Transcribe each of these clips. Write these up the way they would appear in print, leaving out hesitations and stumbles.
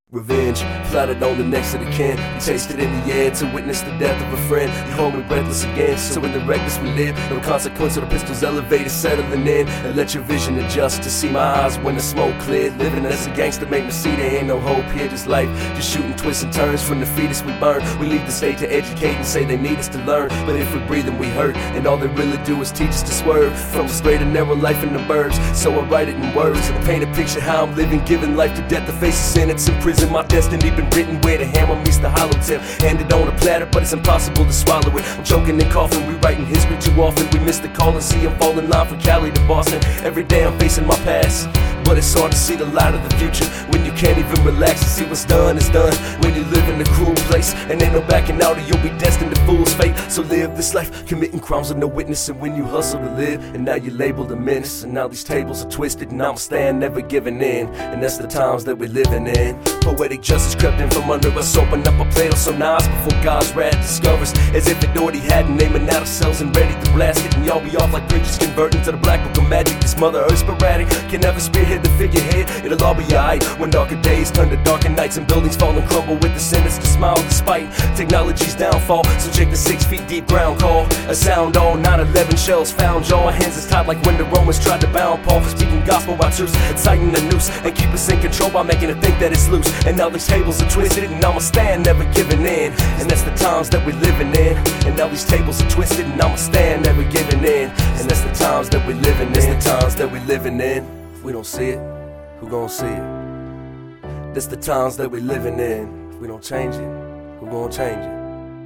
Revenge, plotted on the necks of the kin. You taste it in the air to witness the death of a friend. You hold me breathless again, so in the reckless we live. No consequence of the pistols elevated, settling in. And let your vision adjust to see my eyes when the smoke cleared. Living as a gangster make me see there ain't no hope here. Just life, just shooting twists and turns. From the fetus we burn. We leave the state to educate and say they need us to learn. But if we breathe then we hurt, and all they really do is teach us to swerve from a straight and narrow life in the burbs. So I write it in words and paint a picture how I'm living, giving life to death, the face of sentence in prison. My destiny been written where the hammer meets the hollow tip. Handed on a platter, but it's impossible to swallow it. I'm choking and coughing, rewriting history too often. We miss the call and see I'm falling line from Cali to Boston. Every day I'm facing my past, but it's hard to see the light of the future when you can't even relax and see what's done is done. When you live in a cruel place and ain't no backing out, or you'll be destined to fool's fate. So live this life, committing crimes with no witness. And when you hustle to live, and now you're labeled a menace. And now these tables are twisted, and I'm staying never giving in. And that's the times that we're living in. Poetic justice crept in from under us, open up a plate of some knives before God's wrath discovers. As if it already had a name and out ourselves and ready to blast it. And y'all be off like bridges converting to the black book of magic. This mother earth sporadic can never spearhead the figurehead. It'll all be alright when darker days turn to darker nights and buildings fall and crumble with the sinister smile despite technology's downfall. So check the 6 feet deep ground call, a sound all 9/11 shells found y'all. Hands is tied like when the Romans tried to bound Paul for speaking gospel by truth and tighten the noose and keep us in control by making it think that it's loose. And now these tables are twisted and I'ma stand never giving in. And that's the times that we're living in. And now these tables are twisted and I'ma stand never giving in. And that's the times that we're living in. That's the times that we're living in. If we don't see it, who gon' see it? That's the times that we're living in. If we don't change it, who gon' change it?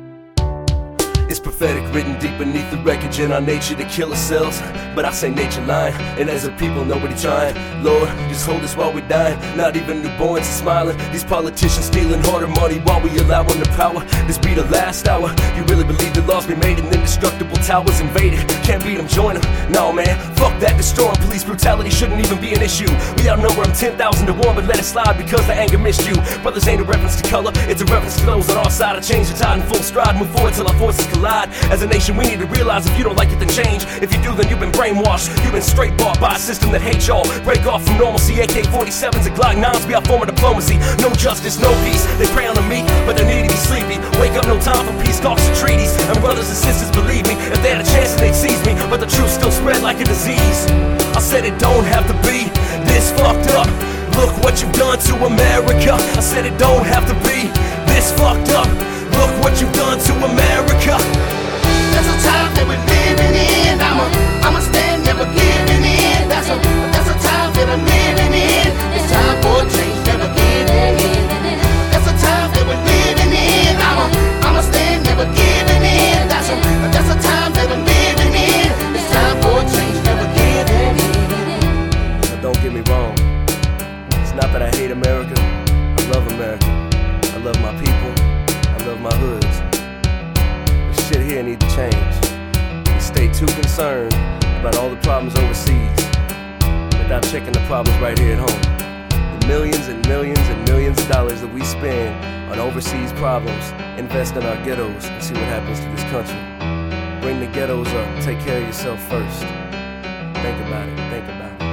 It's prophetic, written deep beneath the wreckage in our nature to kill ourselves. But I say nature lying, and as a people nobody trying. Lord, just hold us while we're dying. Not even newborns are smiling. These politicians stealing harder money while we allowing the power. This be the last hour. You really believe the laws be made and indestructible towers invaded? Can't beat them, join them. No man, fuck that, destroying police brutality shouldn't even be an issue. We outnumber them 10,000 to 1, but let it slide because the anger missed you. Brothers ain't a reference to color, it's a reference to those on our side. I change the tide in full stride, move forward till our forces collide. As a nation we need to realize if you don't like it then change. If you do then you've been brainwashed. You've been straight bought by a system that hates y'all. Break off from normalcy, AK-47s and Glock 9s be our form of diplomacy. No justice, no peace, they prey on the meek but they need to be sleepy. Wake up, no time for peace talks and treaties. And brothers and sisters believe me, if they had a chance they'd seize me. But the truth still spread like a disease. I said it don't have to be this fucked up. Look what you've done to America. I said it don't have to be this fucked up. Look what you've done to America. That's a time that we're living in. I'ma stand never giving in. That's a time that I'm living in. It's time for change, never giving in. That's a time that we're living in. I'ma stand never giving in. That's a time that I'm living in. It's time for change, never giving in. But don't get me wrong, it's not that I hate America. I love America. I love my people. I love my hoods. But shit here need to change. We stay too concerned about all the problems overseas without checking the problems right here at home. The millions and millions and millions of dollars that we spend on overseas problems, invest in our ghettos and see what happens to this country. Bring the ghettos up, take care of yourself first. Think about it, think about it.